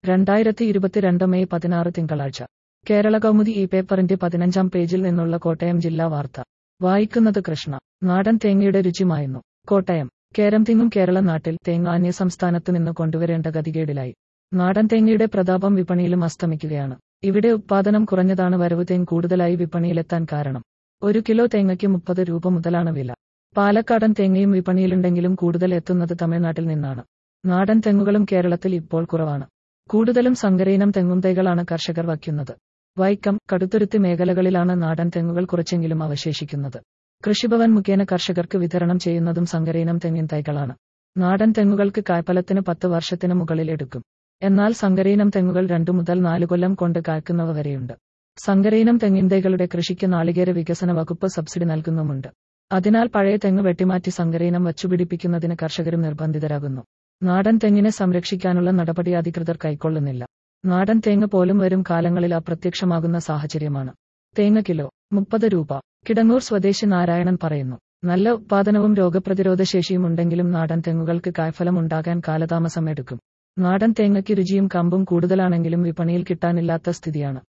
2022 May 16 തിങ്കളാഴ്ച കേരളകൗമുദി ഈ പേപ്പറിന്റെ 15-ാം പേജിൽ നിന്നുള്ള കോട്ടയം ജില്ലാ വാർത്ത വായിക്കുന്നത് കൃഷ്ണ. നാടൻ തേങ്ങയുടെ രുചിമായുന്നു. കോട്ടയം. കേരംതിങ്ങും കേരള നാട്ടിൽ തേങ്ങ അന്യസംസ്ഥാനത്തു നിന്ന് കൊണ്ടുവരേണ്ട ഗതികേടിലായി. നാടൻ തേങ്ങയുടെ പ്രതാപം വിപണിയിലും അസ്തമിക്കുകയാണ്. ഇവിടെ ഉത്പാദനം കുറഞ്ഞതാണ് വരവ് തേങ്ങ കൂടുതലായി വിപണിയിലെത്താൻ കാരണം. 1 കിലോ തേങ്ങയ്ക്ക് 30 രൂപ മുതലാണ് വില. പാലക്കാടൻ തേങ്ങയും വിപണിയിലുണ്ടെങ്കിലും കൂടുതൽ എത്തുന്നത് തമിഴ്നാട്ടിൽ നിന്നാണ്. നാടൻ തെങ്ങുകളും കേരളത്തിൽ ഇപ്പോൾ കുറവാണ്. കൂടുതലും സങ്കരയിനം തെങ്ങും തൈകളാണ് കർഷകർ വയ്ക്കുന്നത്. വൈക്കം, കടുത്തുരുത്തി മേഖലകളിലാണ് നാടൻ തെങ്ങുകൾ കുറച്ചെങ്കിലും അവശേഷിക്കുന്നത്. കൃഷിഭവൻ മുഖേന കർഷകർക്ക് വിതരണം ചെയ്യുന്നതും സങ്കരയിനം തെങ്ങിൻ തൈകളാണ്. നാടൻ തെങ്ങുകൾക്ക് കായ്ഫലത്തിന് 10 വർഷത്തിന് മുകളിൽ എടുക്കും. എന്നാൽ സങ്കരയിനം തെങ്ങുകൾ 2 മുതൽ 4 കൊല്ലം കൊണ്ട് കായ്ക്കുന്നവ വരെയുണ്ട്. സങ്കരയിനം തെങ്ങിൻ തൈകളുടെ കൃഷിക്ക് നാളികേര വികസന വകുപ്പ് സബ്സിഡി നൽകുന്നുമുണ്ട്. അതിനാൽ പഴയ തെങ്ങ് വെട്ടിമാറ്റി സങ്കരയിനം വച്ചുപിടിപ്പിക്കുന്നതിന് കർഷകരും നിർബന്ധിതരാകുന്നു. നാടൻ തെങ്ങിനെ സംരക്ഷിക്കാനുള്ള നടപടി അധികൃതർ കൈക്കൊള്ളുന്നില്ല. നാടൻ തേങ്ങ പോലും വരും കാലങ്ങളിൽ അപ്രത്യക്ഷമാകുന്ന സാഹചര്യമാണ്. തേങ്ങ കിലോ 30 രൂപ. കിടങ്ങൂർ സ്വദേശി നാരായണൻ പറയുന്നു. നല്ല ഉത്പാദനവും രോഗപ്രതിരോധ ശേഷിയും ഉണ്ടെങ്കിലും നാടൻ തെങ്ങുകൾക്ക് കായ്ഫലം ഉണ്ടാകാൻ കാലതാമസം എടുക്കും. നാടൻ തേങ്ങയ്ക്ക് രുചിയും കമ്പും കൂടുതലാണെങ്കിലും വിപണിയിൽ കിട്ടാനില്ലാത്ത സ്ഥിതിയാണ്.